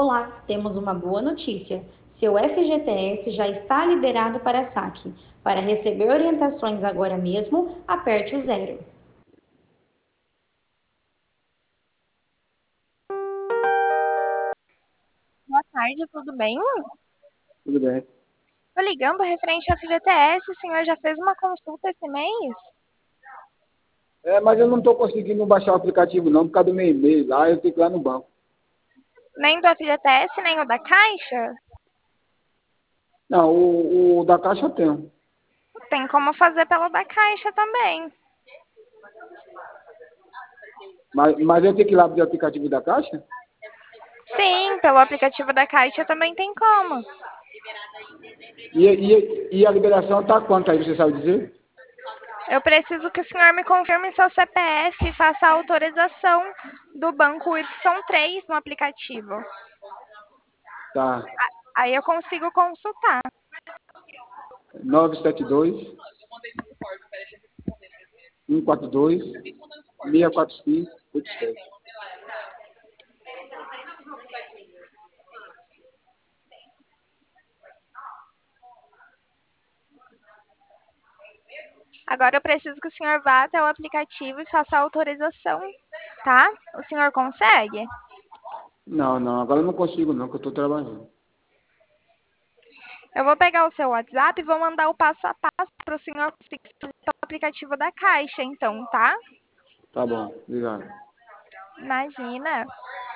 Olá, temos uma boa notícia. Seu FGTS já está liberado para saque. Para receber orientações agora mesmo, aperte o zero. Boa tarde, tudo bem? Tudo bem. Tô ligando referente ao FGTS, o senhor já fez uma consulta esse mês? Mas eu não estou conseguindo baixar o aplicativo não, por causa do meu e-mail lá, eu tenho que ir lá no banco. Nem do FGTS, nem o da Caixa? Não, o da Caixa eu tenho. Tem como fazer pelo da Caixa também. Mas eu tenho que ir lá pro aplicativo da Caixa? Sim, pelo aplicativo da Caixa também tem como. E a liberação está quanto aí, você sabe dizer? Eu preciso que o senhor me confirme seu CPF e faça a autorização do banco Y3 no aplicativo. Tá. Aí eu consigo consultar. 972 142 645 87. Agora eu preciso que o senhor vá até o aplicativo e faça a autorização, tá? O senhor consegue? Não, não, agora eu não consigo não, que eu estou trabalhando. Eu vou pegar o seu WhatsApp e vou mandar o passo a passo para o senhor conseguir fazer o aplicativo da Caixa, então, tá? Tá bom, obrigado. Imagina.